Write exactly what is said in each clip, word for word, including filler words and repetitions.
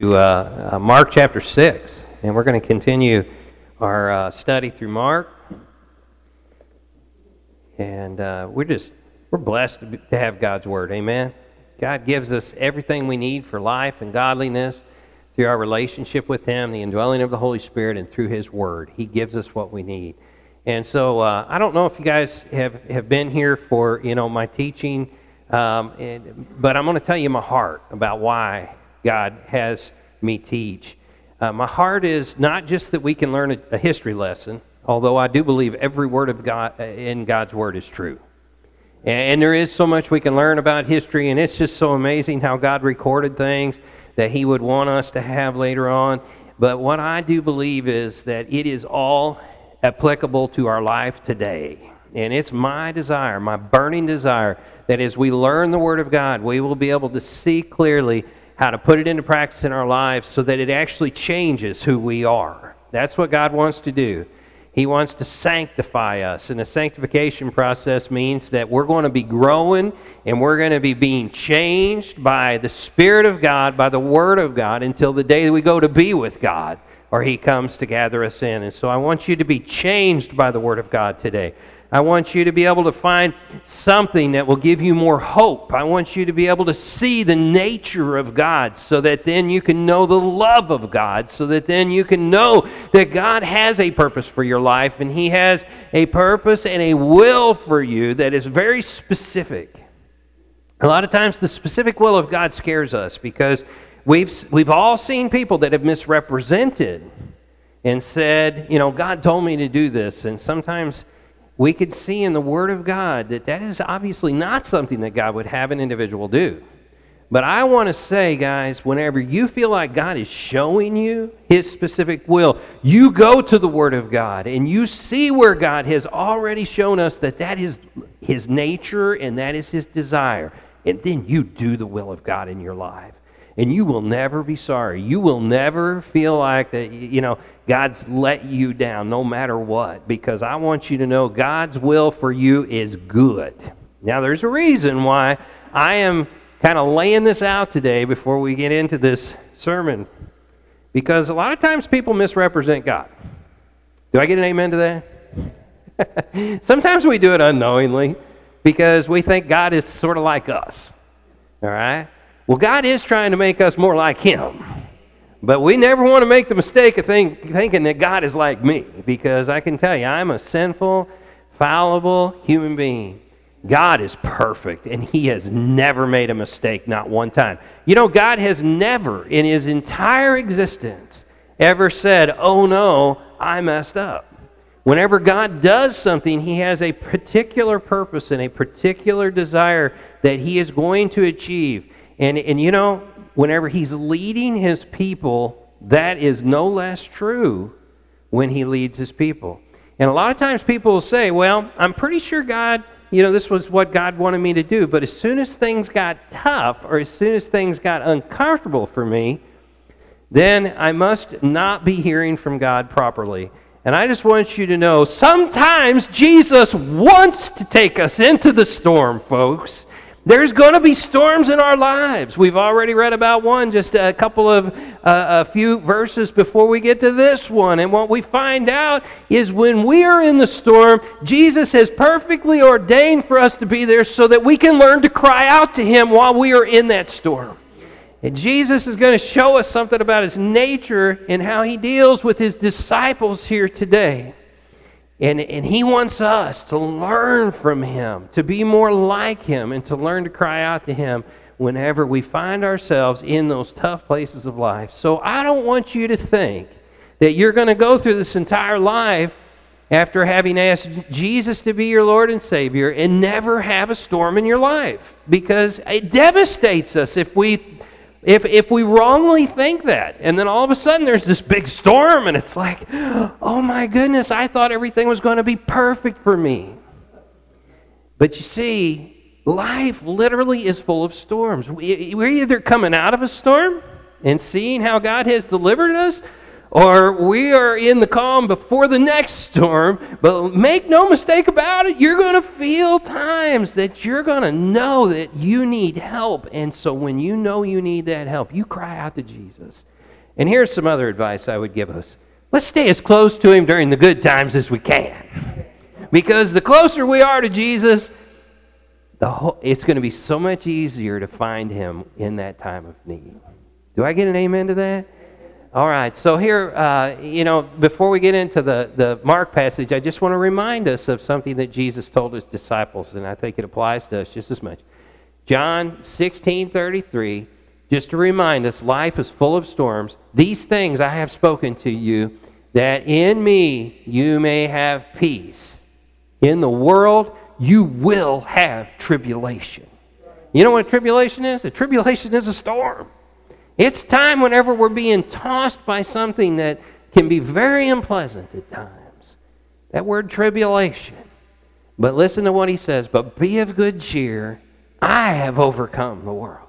to uh, uh, Mark chapter six, and we're going to continue our uh, study through Mark. And uh, we're just we're blessed to, be, to have God's word. Amen. God gives us everything we need for life and godliness through our relationship with Him, the indwelling of the Holy Spirit, and through His word. He gives us what we need. And so uh, I don't know if you guys have, have been here for you know my teaching, um, and, but I'm going to tell you my heart about why God has me teach. Uh, my heart is not just that we can learn a, a history lesson, although I do believe every word of God in God's word is true. And, and there is so much we can learn about history, and it's just so amazing how God recorded things that He would want us to have later on. But what I do believe is that it is all applicable to our life today. And it's my desire, my burning desire, that as we learn the Word of God, we will be able to see clearly how to put it into practice in our lives so that it actually changes who we are. That's what God wants to do. He wants to sanctify us, and the sanctification process means that we're going to be growing and we're going to be being changed by the Spirit of God, by the Word of God, until the day we go to be with God, or He comes to gather us in. And so I want you to be changed by the Word of God today. I want you to be able to find something that will give you more hope. I want you to be able to see the nature of God so that then you can know the love of God, so that then you can know that God has a purpose for your life, and He has a purpose and a will for you that is very specific. A lot of times the specific will of God scares us because we've, we've all seen people that have misrepresented and said, you know, God told me to do this, and sometimes we could see in the Word of God that that is obviously not something that God would have an individual do. But I want to say, guys, whenever you feel like God is showing you His specific will, you go to the Word of God and you see where God has already shown us that that is His nature and that is His desire. And then you do the will of God in your life. And you will never be sorry. You will never feel like that, you know, God's let you down no matter what. Because I want you to know God's will for you is good. Now, there's a reason why I am kind of laying this out today before we get into this sermon. Because a lot of times people misrepresent God. Do I get an amen to that? Sometimes we do it unknowingly because we think God is sort of like us. All right? Well, God is trying to make us more like Him. But we never want to make the mistake of think, thinking that God is like me. Because I can tell you, I'm a sinful, fallible human being. God is perfect, and He has never made a mistake, not one time. You know, God has never, in His entire existence, ever said, oh no, I messed up. Whenever God does something, He has a particular purpose and a particular desire that He is going to achieve. And, and you know, whenever He's leading His people, that is no less true when He leads His people. And a lot of times people will say, well, I'm pretty sure God, you know, this was what God wanted me to do. But as soon as things got tough, or as soon as things got uncomfortable for me, then I must not be hearing from God properly. And I just want you to know, sometimes Jesus wants to take us into the storm, folks. There's going to be storms in our lives. We've already read about one just a couple of, uh, a few verses before we get to this one. And what we find out is when we are in the storm, Jesus has perfectly ordained for us to be there so that we can learn to cry out to Him while we are in that storm. And Jesus is going to show us something about His nature and how He deals with His disciples here today. And, and He wants us to learn from Him, to be more like Him, and to learn to cry out to Him whenever we find ourselves in those tough places of life. So I don't want you to think that you're going to go through this entire life after having asked Jesus to be your Lord and Savior and never have a storm in your life. Because it devastates us if we... If if we wrongly think that, and then all of a sudden there's this big storm, and it's like, oh my goodness, I thought everything was going to be perfect for me. But you see, life literally is full of storms. We, we're either coming out of a storm and seeing how God has delivered us, or we are in the calm before the next storm. But make no mistake about it, you're going to feel times that you're going to know that you need help. And so when you know you need that help, you cry out to Jesus. And here's some other advice I would give us. Let's stay as close to him during the good times as we can. Because the closer we are to Jesus, the whole, it's going to be so much easier to find him in that time of need. Do I get an amen to that? All right, so here, uh, you know, before we get into the, the Mark passage, I just want to remind us of something that Jesus told his disciples, and I think it applies to us just as much. John sixteen thirty-three, just to remind us, life is full of storms. These things I have spoken to you, that in me you may have peace. In the world you will have tribulation. You know what tribulation is? A tribulation is a storm. It's time whenever we're being tossed by something that can be very unpleasant at times. That word tribulation. But listen to what he says, but be of good cheer. I have overcome the world.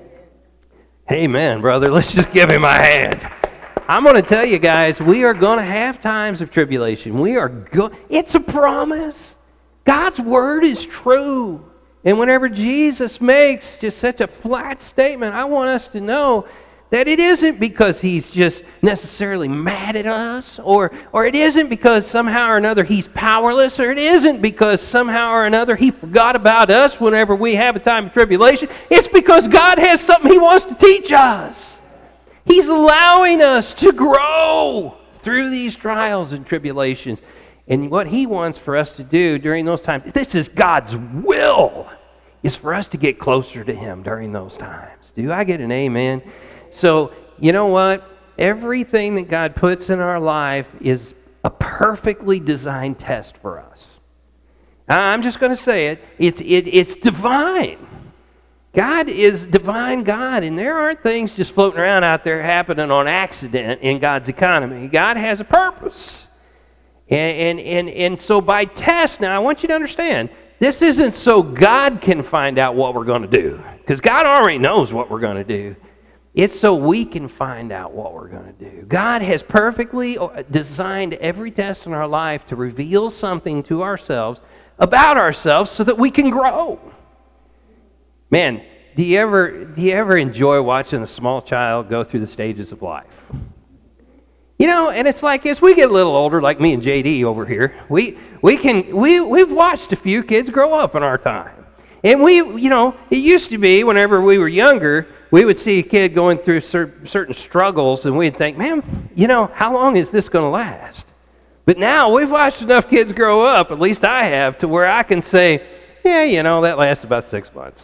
Amen, brother. Let's just give him a hand. I'm going to tell you guys, we are going to have times of tribulation. We are go- It's a promise. God's word is true. And whenever Jesus makes just such a flat statement, I want us to know that it isn't because he's just necessarily mad at us, or, or it isn't because somehow or another he's powerless, or it isn't because somehow or another he forgot about us whenever we have a time of tribulation. It's because God has something he wants to teach us. He's allowing us to grow through these trials and tribulations. And what he wants for us to do during those times, this is God's will, is for us to get closer to him during those times. Do I get an amen? So, you know what? Everything that God puts in our life is a perfectly designed test for us. I'm just going to say it. It's, it. It's divine. God is divine God, and there aren't things just floating around out there happening on accident in God's economy. God has a purpose. And, and, and, and so by test, now I want you to understand, this isn't so God can find out what we're going to do, because God already knows what we're going to do. It's so we can find out what we're going to do. God has perfectly designed every test in our life to reveal something to ourselves about ourselves so that we can grow. Man, do you ever do you ever enjoy watching a small child go through the stages of life? You know, and it's like as we get a little older, like me and J D over here, we we can we we've watched a few kids grow up in our time. And we, you know, it used to be whenever we were younger, we would see a kid going through cer- certain struggles, and we'd think, man, you know, how long is this going to last? But now we've watched enough kids grow up, at least I have, to where I can say, yeah, you know, that lasts about six months.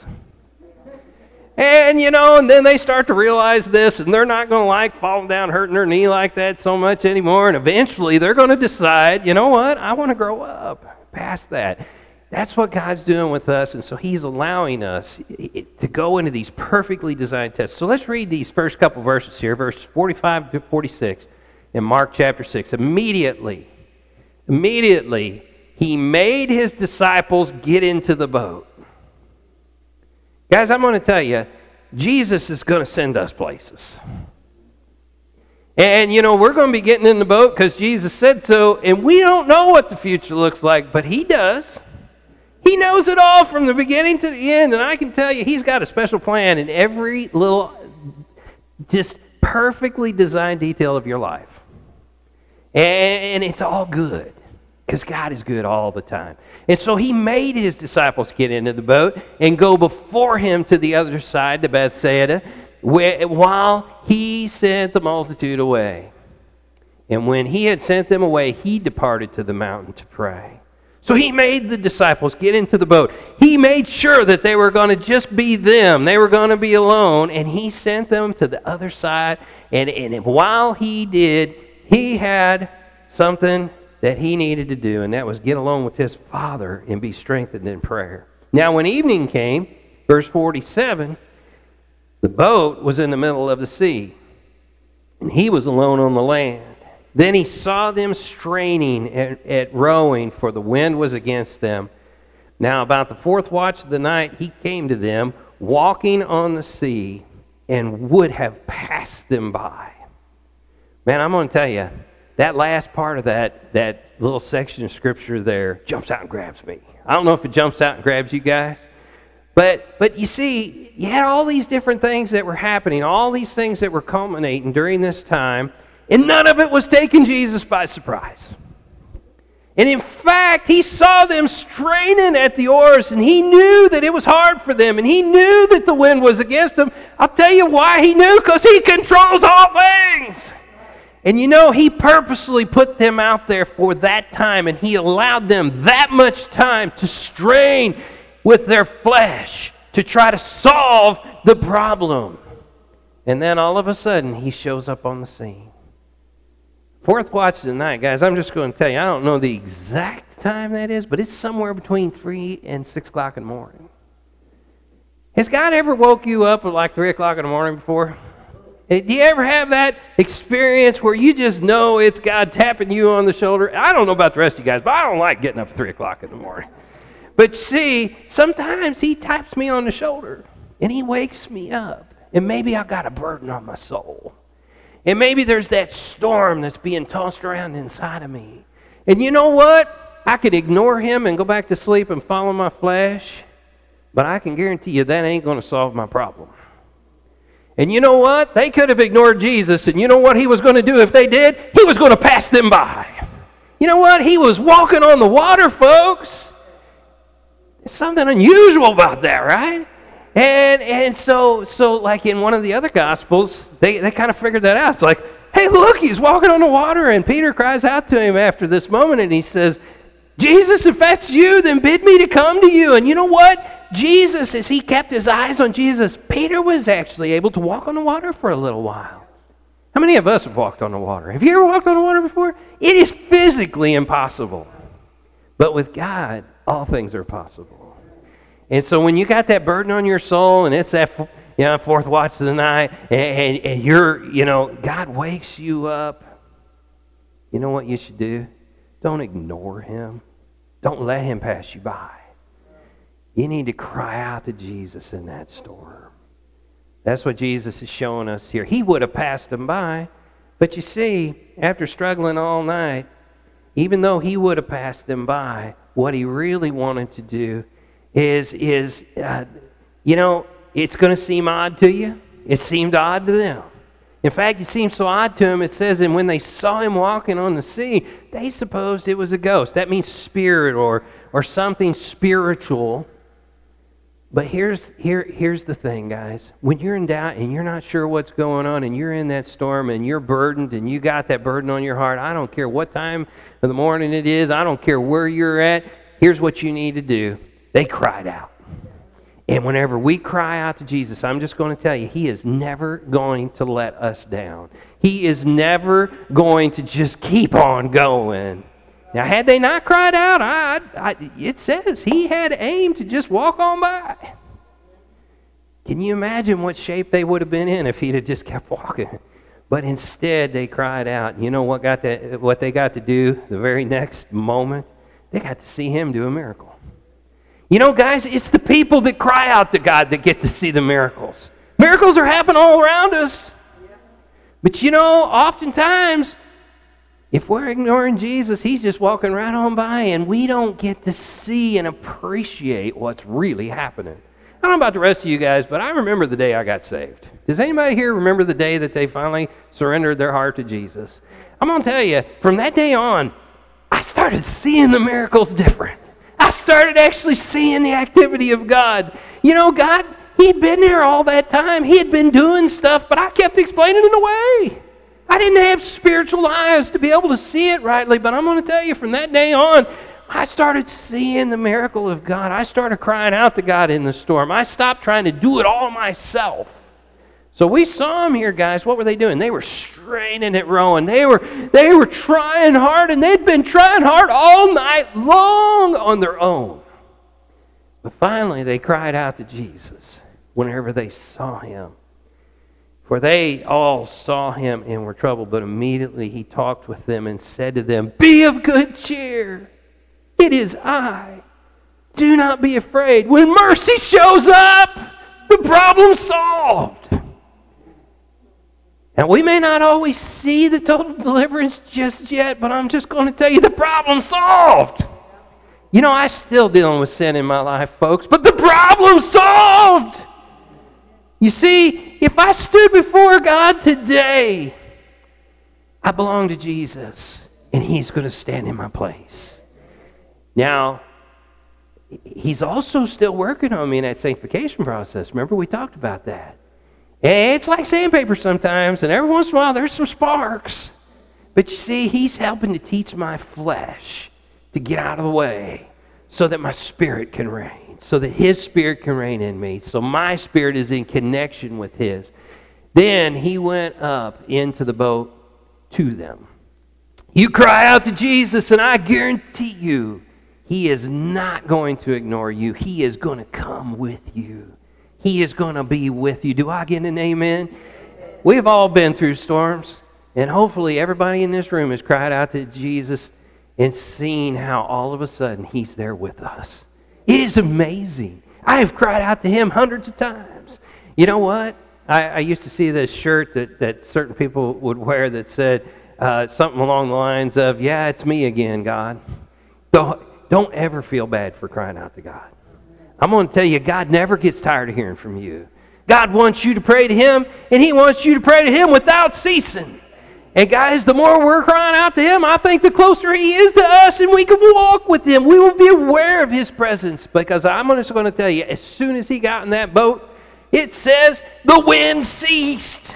And, you know, and then they start to realize this, and they're not going to like falling down, hurting their knee like that so much anymore. And eventually they're going to decide, you know what, I want to grow up past that. That's what God's doing with us, and so he's allowing us to go into these perfectly designed tests. So let's read these first couple verses here, verses forty-five to forty-six in Mark chapter six. Immediately, immediately, he made his disciples get into the boat. Guys, I'm going to tell you, Jesus is going to send us places. And, you know, we're going to be getting in the boat because Jesus said so, and we don't know what the future looks like, but he does. He knows it all from the beginning to the end, and I can tell you he's got a special plan in every little, just perfectly designed detail of your life. And it's all good, because God is good all the time. And so he made his disciples get into the boat and go before him to the other side, to Bethsaida, while he sent the multitude away. And when he had sent them away, he departed to the mountain to pray. So he made the disciples get into the boat. He made sure that they were going to just be them. They were going to be alone. And he sent them to the other side. And, and while he did, he had something that he needed to do. And that was get alone with his Father and be strengthened in prayer. Now when evening came, verse forty-seven, the boat was in the middle of the sea. And he was alone on the land. Then he saw them straining at, at rowing, for the wind was against them. Now about the fourth watch of the night, he came to them, walking on the sea, and would have passed them by. Man, I'm going to tell you, that last part of that, that little section of Scripture there jumps out and grabs me. I don't know if it jumps out and grabs you guys. But but you see, you had all these different things that were happening, all these things that were culminating during this time, and none of it was taking Jesus by surprise. And in fact, he saw them straining at the oars, and he knew that it was hard for them, and he knew that the wind was against them. I'll tell you why he knew, because he controls all things. And you know, he purposely put them out there for that time, and he allowed them that much time to strain with their flesh to try to solve the problem. And then all of a sudden, he shows up on the scene. Fourth watch of the night, guys, I'm just going to tell you, I don't know the exact time that is, but it's somewhere between three and six o'clock in the morning. Has God ever woke you up at like three o'clock in the morning before? Do you ever have that experience where you just know it's God tapping you on the shoulder? I don't know about the rest of you guys, but I don't like getting up at three o'clock in the morning. But see, sometimes he taps me on the shoulder, and he wakes me up. And maybe I've got a burden on my soul. And maybe there's that storm that's being tossed around inside of me. And you know what? I could ignore him and go back to sleep and follow my flesh, but I can guarantee you that ain't going to solve my problem. And you know what? They could have ignored Jesus, and you know what he was going to do if they did? He was going to pass them by. You know what? He was walking on the water, folks. There's something unusual about that, right? And and so so like in one of the other Gospels, they, they kind of figured that out. It's like, hey, look, he's walking on the water, and Peter cries out to him after this moment, and he says, Jesus, if that's you, then bid me to come to you. And you know what? Jesus, as he kept his eyes on Jesus, Peter was actually able to walk on the water for a little while. How many of us have walked on the water? Have you ever walked on the water before? It is physically impossible. But with God, all things are possible. And so when you got that burden on your soul, and it's that you know, fourth watch of the night, and, and, and you're, you know, God wakes you up, you know what you should do? Don't ignore him. Don't let him pass you by. You need to cry out to Jesus in that storm. That's what Jesus is showing us here. He would have passed them by, but you see, after struggling all night, even though he would have passed them by, what he really wanted to do is, is uh, you know, it's going to seem odd to you. It seemed odd to them. In fact, it seemed so odd to them, it says, and when they saw him walking on the sea, they supposed it was a ghost. That means spirit or, or something spiritual. But here's, here, here's the thing, guys. When you're in doubt and you're not sure what's going on and you're in that storm and you're burdened and you got that burden on your heart, I don't care what time of the morning it is. I don't care where you're at. Here's what you need to do. They cried out. And whenever we cry out to Jesus, I'm just going to tell you, he is never going to let us down. He is never going to just keep on going. Now, had they not cried out, I, I, it says he had aimed to just walk on by. Can you imagine what shape they would have been in if he'd have just kept walking? But instead, they cried out. You know what got to, what they got to do the very next moment? They got to see him do a miracle. You know, guys, it's the people that cry out to God that get to see the miracles. Miracles are happening all around us. But you know, oftentimes, if we're ignoring Jesus, he's just walking right on by, and we don't get to see and appreciate what's really happening. I don't know about the rest of you guys, but I remember the day I got saved. Does anybody here remember the day that they finally surrendered their heart to Jesus? I'm going to tell you, from that day on, I started seeing the miracles different. I started actually seeing the activity of God. You know, God, he'd been there all that time. He had been doing stuff, but I kept explaining it away. I didn't have spiritual eyes to be able to see it rightly, but I'm going to tell you, from that day on, I started seeing the miracle of God. I started crying out to God in the storm. I stopped trying to do it all myself. So we saw them here, guys. What were they doing? They were straining at rowing. They were, they were trying hard, and they'd been trying hard all night long on their own. But finally, they cried out to Jesus whenever they saw him. For they all saw him and were troubled, but immediately he talked with them and said to them, "Be of good cheer. It is I. Do not be afraid." When mercy shows up, the problem's solved. And we may not always see the total deliverance just yet, but I'm just going to tell you the problem's solved. You know, I'm still dealing with sin in my life, folks, but the problem's solved. You see, if I stood before God today, I belong to Jesus, and He's going to stand in my place. Now, He's also still working on me in that sanctification process. Remember, we talked about that. And it's like sandpaper sometimes, and every once in a while there's some sparks. But you see, He's helping to teach my flesh to get out of the way so that my spirit can reign, so that His Spirit can reign in me, so my spirit is in connection with His. Then He went up into the boat to them. You cry out to Jesus, and I guarantee you, He is not going to ignore you. He is going to come with you. He is going to be with you. Do I get an amen? We've all been through storms, and hopefully everybody in this room has cried out to Jesus and seen how all of a sudden He's there with us. It is amazing. I have cried out to Him hundreds of times. You know what? I, I used to see this shirt that, that certain people would wear that said uh, something along the lines of, yeah, it's me again, God. Don't, don't ever feel bad for crying out to God. I'm going to tell you, God never gets tired of hearing from you. God wants you to pray to Him, and He wants you to pray to Him without ceasing. And guys, the more we're crying out to Him, I think the closer He is to us, and we can walk with Him. We will be aware of His presence. Because I'm just going to tell you, as soon as He got in that boat, it says the wind ceased.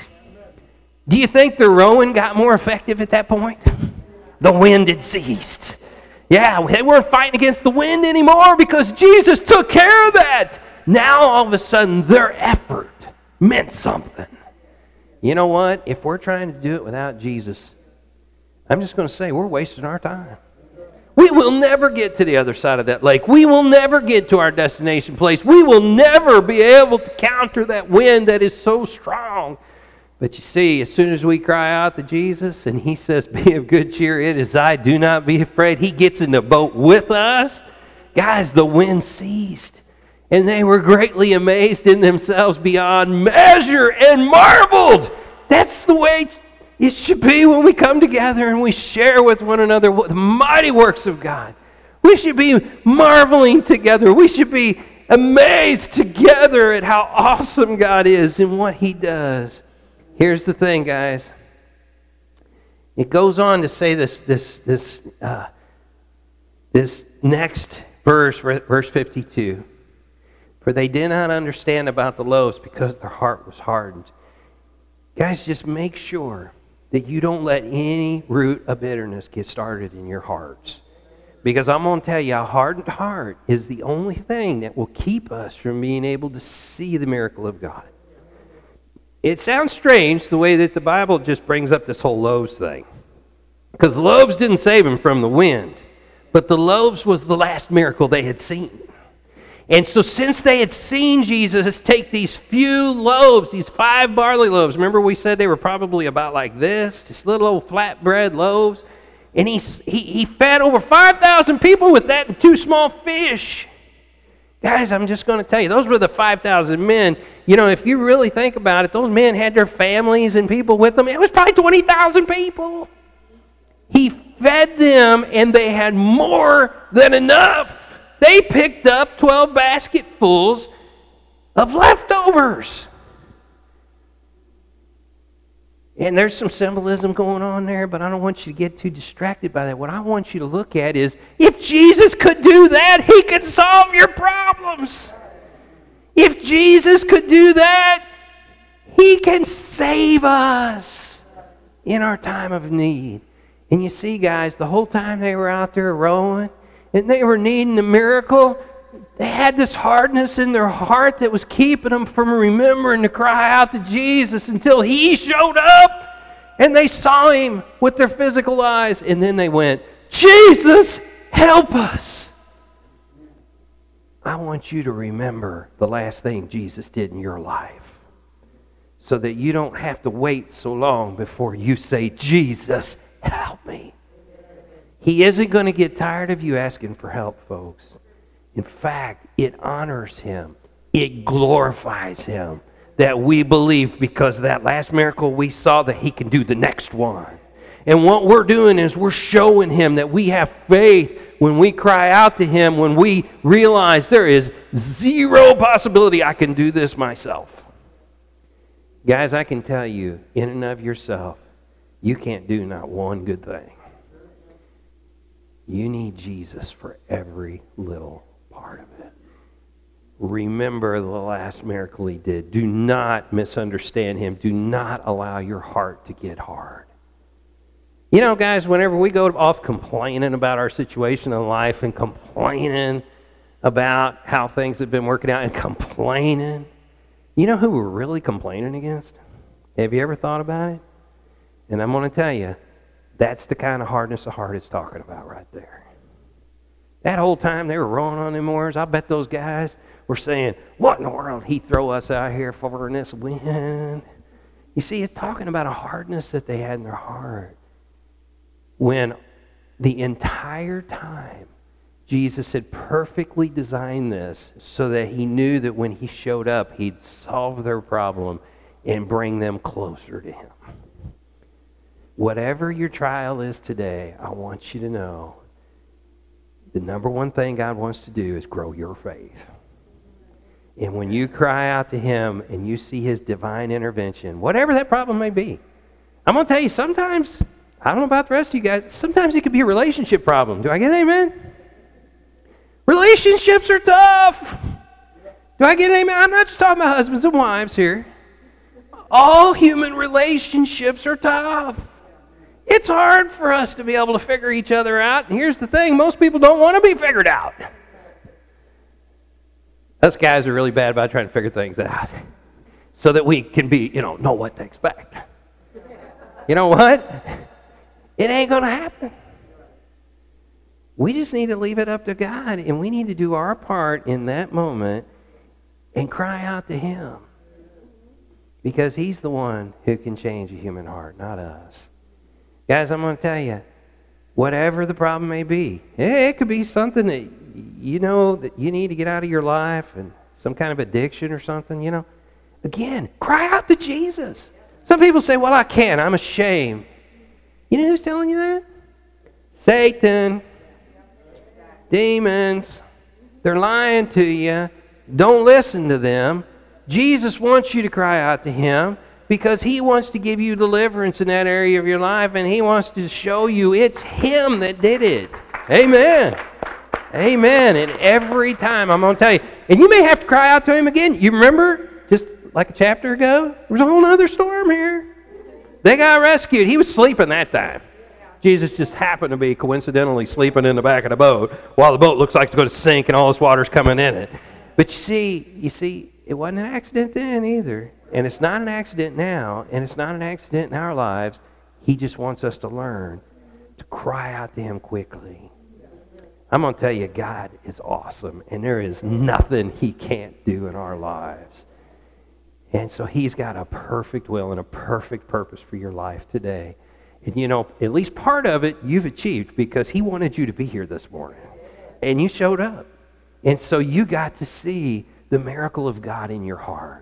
Do you think the rowing got more effective at that point? The wind had ceased. Yeah, they weren't fighting against the wind anymore because Jesus took care of that. Now, all of a sudden, their effort meant something. You know what? If we're trying to do it without Jesus, I'm just going to say we're wasting our time. We will never get to the other side of that lake. We will never get to our destination place. We will never be able to counter that wind that is so strong. But you see, as soon as we cry out to Jesus and He says, be of good cheer, it is I, do not be afraid. He gets in the boat with us. Guys, the wind ceased. And they were greatly amazed in themselves beyond measure and marveled. That's the way it should be when we come together and we share with one another the mighty works of God. We should be marveling together. We should be amazed together at how awesome God is and what He does. Here's the thing, guys. It goes on to say this this this uh, this next verse, verse fifty-two. For they did not understand about the loaves because their heart was hardened. Guys, just make sure that you don't let any root of bitterness get started in your hearts. Because I'm going to tell you, a hardened heart is the only thing that will keep us from being able to see the miracle of God. It sounds strange the way that the Bible just brings up this whole loaves thing. Because loaves didn't save them from the wind. But the loaves was the last miracle they had seen. And so since they had seen Jesus take these few loaves, these five barley loaves, remember we said they were probably about like this, just little old flatbread loaves. And he, he, he fed over five thousand people with that and two small fish. Guys, I'm just going to tell you, those were the five thousand men. You know, if you really think about it, those men had their families and people with them. It was probably twenty thousand people. He fed them, and they had more than enough. They picked up twelve basketfuls of leftovers. And there's some symbolism going on there, but I don't want you to get too distracted by that. What I want you to look at is, if Jesus could do that, He could solve your problems. If Jesus could do that, He can save us in our time of need. And you see, guys, the whole time they were out there rowing, and they were needing a miracle, they had this hardness in their heart that was keeping them from remembering to cry out to Jesus until He showed up and they saw Him with their physical eyes. And then they went, Jesus, help us. I want you to remember the last thing Jesus did in your life so that you don't have to wait so long before you say, Jesus, help me. He isn't going to get tired of you asking for help, folks. In fact, it honors Him. It glorifies Him that we believe because of that last miracle we saw that he can do the next one. And what we're doing is we're showing him that we have faith when we cry out to him, when we realize there is zero possibility I can do this myself. Guys, I can tell you, in and of yourself, you can't do not one good thing. You need Jesus for every little part of it. Remember the last miracle he did. Do not misunderstand him. Do not allow your heart to get hard. You know, guys, whenever we go off complaining about our situation in life and complaining about how things have been working out and complaining, you know who we're really complaining against? Have you ever thought about it? And I'm going to tell you, that's the kind of hardness of heart it's talking about right there. That whole time they were rolling on them oars, I bet those guys were saying, what in the world did he throw us out here for in this wind? You see, it's talking about a hardness that they had in their heart. When the entire time Jesus had perfectly designed this so that he knew that when he showed up, he'd solve their problem and bring them closer to him. Whatever your trial is today, I want you to know the number one thing God wants to do is grow your faith. And when you cry out to him and you see his divine intervention, whatever that problem may be, I'm going to tell you, sometimes, I don't know about the rest of you guys, sometimes it could be a relationship problem. Do I get an amen? Relationships are tough. Do I get an amen? I'm not just talking about husbands and wives here. All human relationships are tough. It's hard for us to be able to figure each other out. And here's the thing, most people don't want to be figured out. Us guys are really bad about trying to figure things out so that we can be, you know, know what to expect. You know what? It ain't going to happen. We just need to leave it up to God, and we need to do our part in that moment and cry out to him. Because he's the one who can change a human heart, not us. Guys, I'm going to tell you, whatever the problem may be, it could be something that you know that you need to get out of your life and some kind of addiction or something, you know. Again, cry out to Jesus. Some people say, well, I can't. I'm ashamed. You know who's telling you that? Satan. Demons. They're lying to you. Don't listen to them. Jesus wants you to cry out to him because he wants to give you deliverance in that area of your life, and he wants to show you it's him that did it. Amen. Amen. And every time, I'm going to tell you, and you may have to cry out to him again. You remember, just like a chapter ago, there was a whole other storm here. They got rescued. He was sleeping that time. Jesus just happened to be coincidentally sleeping in the back of the boat while the boat looks like it's going to sink and all this water's coming in it. But you see, you see, it wasn't an accident then either. And it's not an accident now, and it's not an accident in our lives. He just wants us to learn to cry out to him quickly. I'm going to tell you, God is awesome, and there is nothing he can't do in our lives. And so he's got a perfect will and a perfect purpose for your life today. And you know, at least part of it you've achieved because he wanted you to be here this morning. And you showed up. And so you got to see the miracle of God in your heart,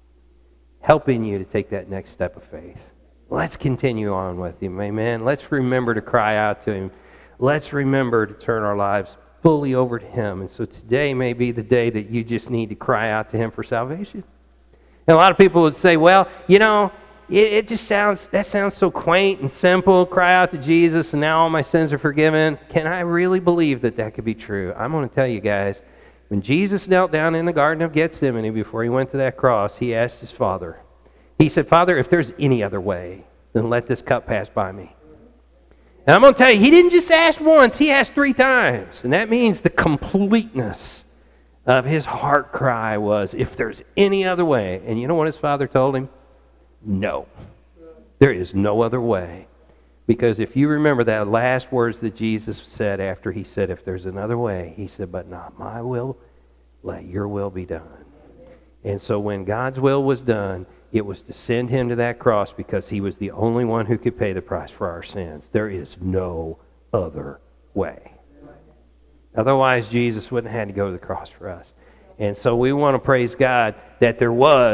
helping you to take that next step of faith. Let's continue on with him, amen. Let's remember to cry out to him. Let's remember to turn our lives fully over to him. And so today may be the day that you just need to cry out to him for salvation. And a lot of people would say, well, you know, it, it just sounds, that sounds so quaint and simple. Cry out to Jesus and now all my sins are forgiven. Can I really believe that that could be true? I'm going to tell you guys, when Jesus knelt down in the Garden of Gethsemane before he went to that cross, he asked his Father. He said, Father, if there's any other way, then let this cup pass by me. And I'm going to tell you, he didn't just ask once, he asked three times. And that means the completeness of his heart cry was, if there's any other way. And you know what his Father told him? No. There is no other way. Because if you remember that last words that Jesus said after he said, if there's another way, he said, but not my will, let your will be done. And so when God's will was done, it was to send him to that cross because he was the only one who could pay the price for our sins. There is no other way. Otherwise, Jesus wouldn't have had to go to the cross for us. And so we want to praise God that there was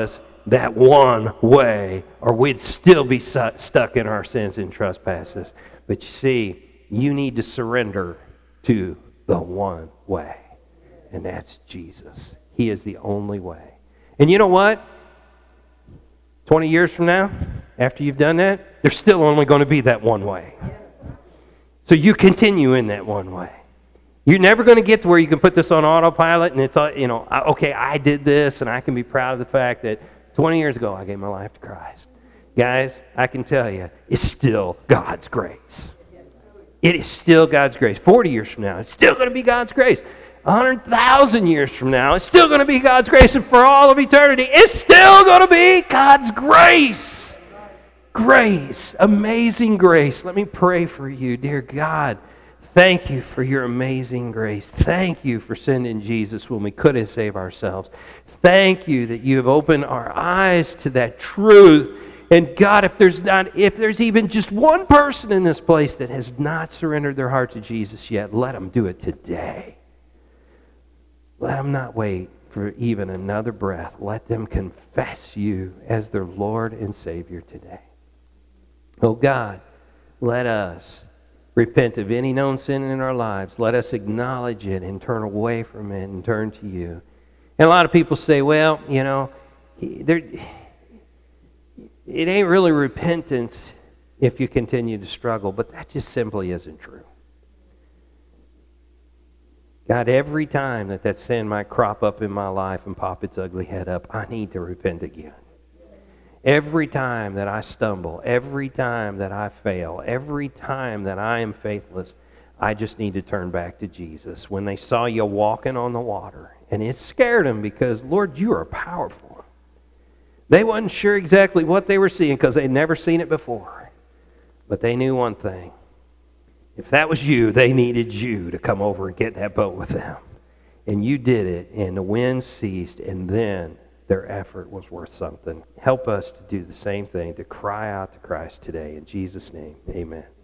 that one way, or we'd still be su- stuck in our sins and trespasses. But you see, you need to surrender to the one way, and that's Jesus. He is the only way. And you know what? twenty years from now, after you've done that, there's still only going to be that one way. So you continue in that one way. You're never going to get to where you can put this on autopilot and it's, all, you know, okay, I did this and I can be proud of the fact that twenty years ago I gave my life to Christ. Guys, I can tell you, it's still God's grace. It is still God's grace. forty years from now, it's still going to be God's grace. one hundred thousand years from now, it's still going to be God's grace. And for all of eternity, it's still going to be God's grace. Grace. Amazing grace. Let me pray for you, dear God. Thank you for your amazing grace. Thank you for sending Jesus when we couldn't save ourselves. Thank you that you have opened our eyes to that truth. And God, if there's not, if there's even just one person in this place that has not surrendered their heart to Jesus yet, let them do it today. Let them not wait for even another breath. Let them confess you as their Lord and Savior today. Oh God, let us repent of any known sin in our lives. Let us acknowledge it and turn away from it and turn to you. And a lot of people say, well, you know, there, it ain't really repentance if you continue to struggle, but that just simply isn't true. God, every time that that sin might crop up in my life and pop its ugly head up, I need to repent again. Every time that I stumble, every time that I fail, every time that I am faithless, I just need to turn back to Jesus. When they saw you walking on the water, and it scared them because, Lord, you are powerful. They wasn't sure exactly what they were seeing because they'd never seen it before. But they knew one thing. If that was you, they needed you to come over and get in that boat with them. And you did it, and the wind ceased, and then their effort was worth something. Help us to do the same thing, to cry out to Christ today. In Jesus' name, amen.